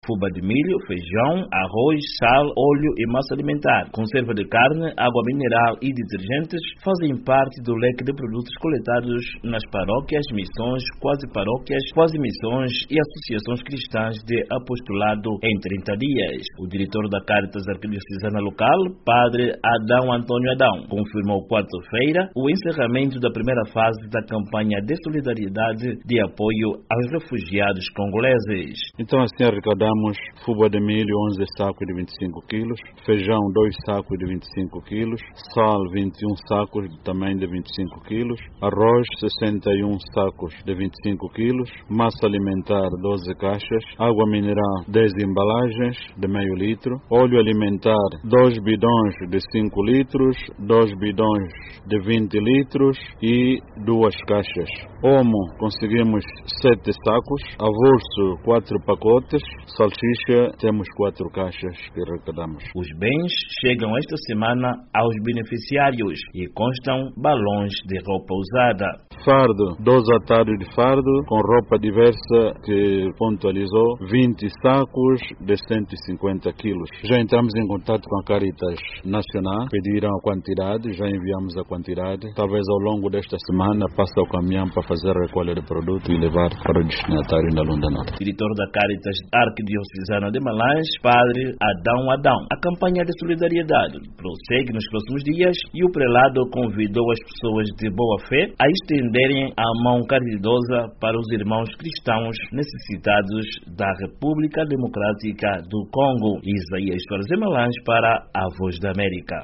fuba de milho, feijão, arroz, sal, óleo e massa alimentar, conserva de carne, água mineral e detergentes fazem parte do leque de produtos coletados nas paróquias, missões, quase-paróquias, quase-missões e associações cristãs de apostolado em 30 dias. O diretor da Caritas Arquidiocesana Local, Padre Adão Antônio Adão, confirmou quarta-feira o encerramento da primeira fase da campanha de solidariedade de apoio aos refugiados congoleses. Então assim arrecadamos fuba de milho 11 sacos de 25 quilos, feijão 2 sacos de 25 quilos, sal 21 sacos também de 25 quilos, arroz 61 sacos de 25 quilos, massa alimentar 12 caixas, água mineral 10 embalagens de meio litro, óleo alimentar 2 bidões de 5 litros, 2 bidões de 20 litros e 2 caixas. Omo conseguimos 7 sacos, avulso 4 pacotes, salsicha temos 4 caixas que arrecadamos. Os bens chegam esta semana aos beneficiários e constam balões de roupa usada. Fardo, 2 atados de fardo com roupa diversa que pontualizou 20 sacos de 150 quilos. Já entramos em contato com a Caritas Nacional, pediram a quantidade, já enviamos a quantidade. Talvez ao longo desta semana passe o caminhão para fazer a recolha de produto e levar para o destinatário da Lunda Norte. Diretor da Caritas Arquidiocesana de Malange, Padre Adão Adão. A campanha de solidariedade prossegue nos próximos dias e o prelado convidou as pessoas de boa fé a estenderem a mão caridosa para os irmãos cristãos necessitados da República Democrática do Congo. Isaías Soares de Malange para a Voz da América.